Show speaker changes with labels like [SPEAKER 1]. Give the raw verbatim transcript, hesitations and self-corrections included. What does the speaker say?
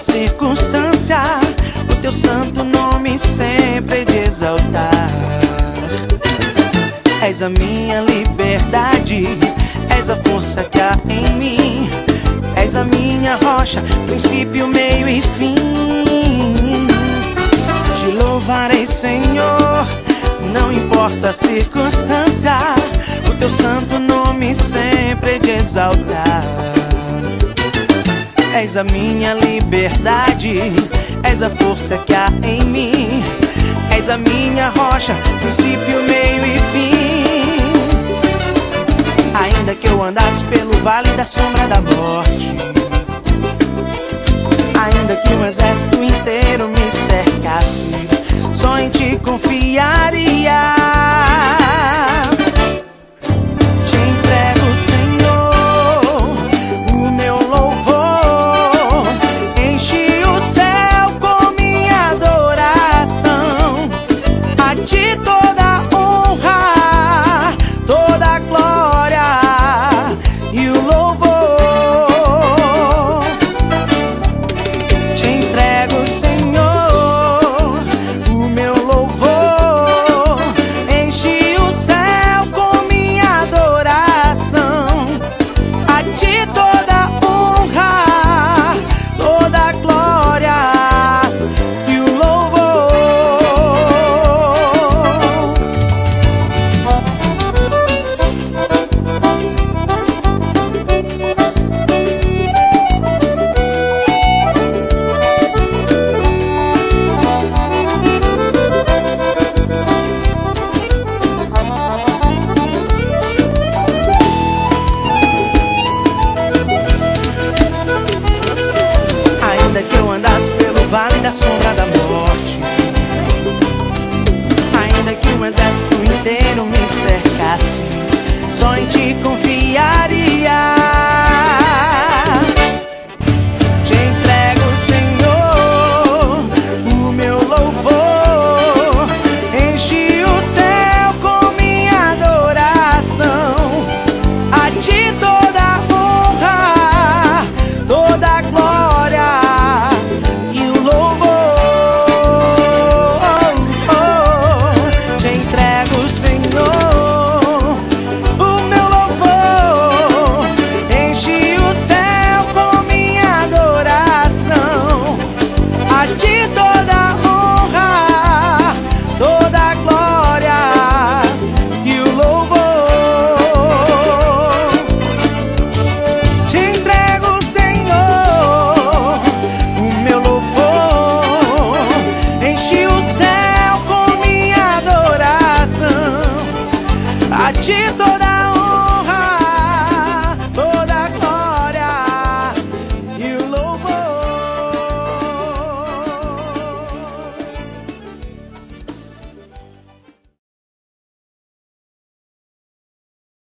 [SPEAKER 1] circunstância, o teu santo nome sempre de exaltar. És a minha liberdade, és a força que há em mim, és a minha rocha, princípio, meio e fim. Te louvarei, Senhor, não importa a circunstância, o teu santo nome sempre de exaltar. És a minha liberdade, és a força que há em mim, és a minha rocha, princípio, meio e fim. Ainda que eu andasse pelo vale da sombra da morte, ainda que um exército inteiro me cercasse,